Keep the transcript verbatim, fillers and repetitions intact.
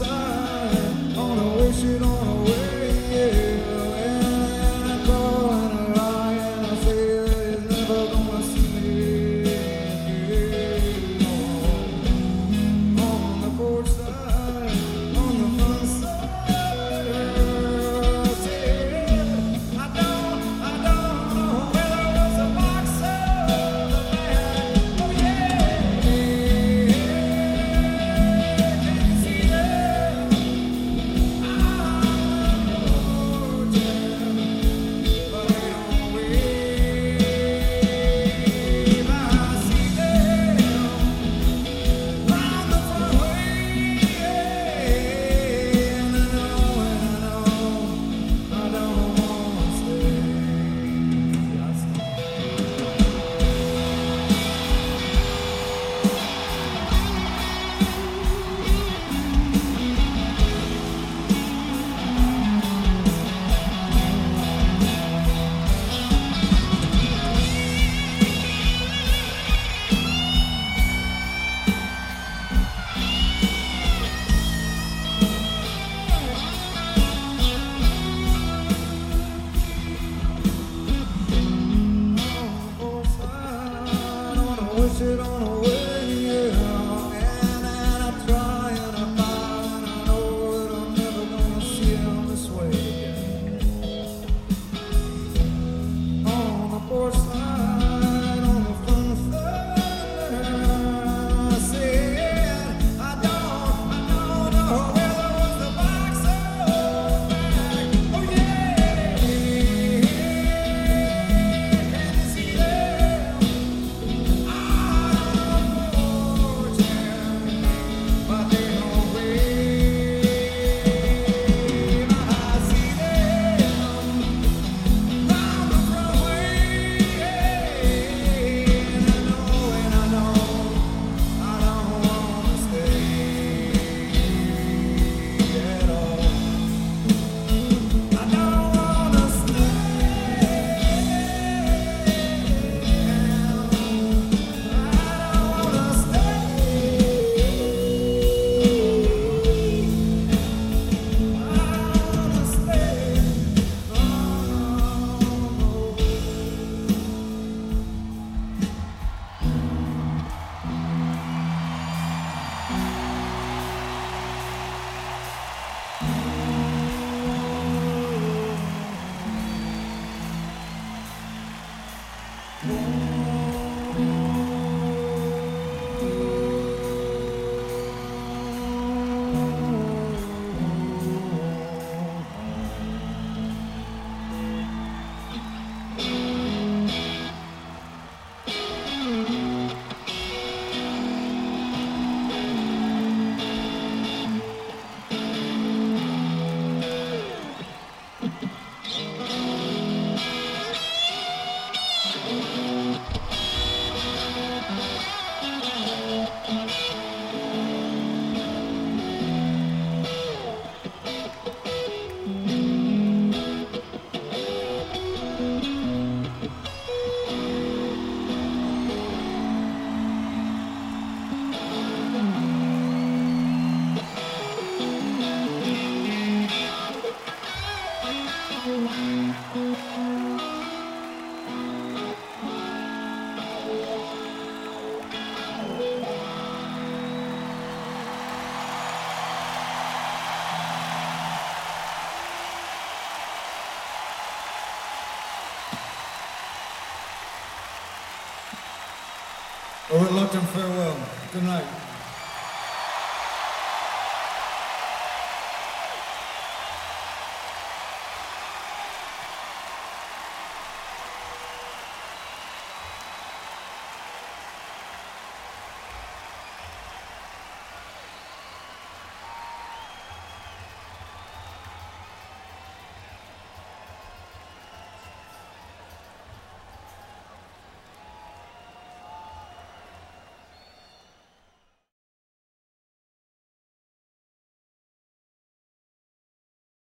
side, on a wish it on a way, yeah. And I call and I lie and I say that he's never gonna see me again. On the porch side, on the front side, I said, I don't, I don't know whether it was a box or the man. Oh yeah, can you see them? But they don't wave. I see them round the front way, and I know, and I know I don't wanna stay. I see. Wish it on a way, yeah. And, and I try and I find, and I know that I'm never gonna see him this way again. On the porch side, on the front side, I said, I don't, I don't know whether it was the box or the bag. Oh yeah, can you see them? But they don't wave. I see them round the front way, and I know, and I know I don't wanna stay at all. I don't wanna stay. I don't wanna A reluctant farewell. Good night.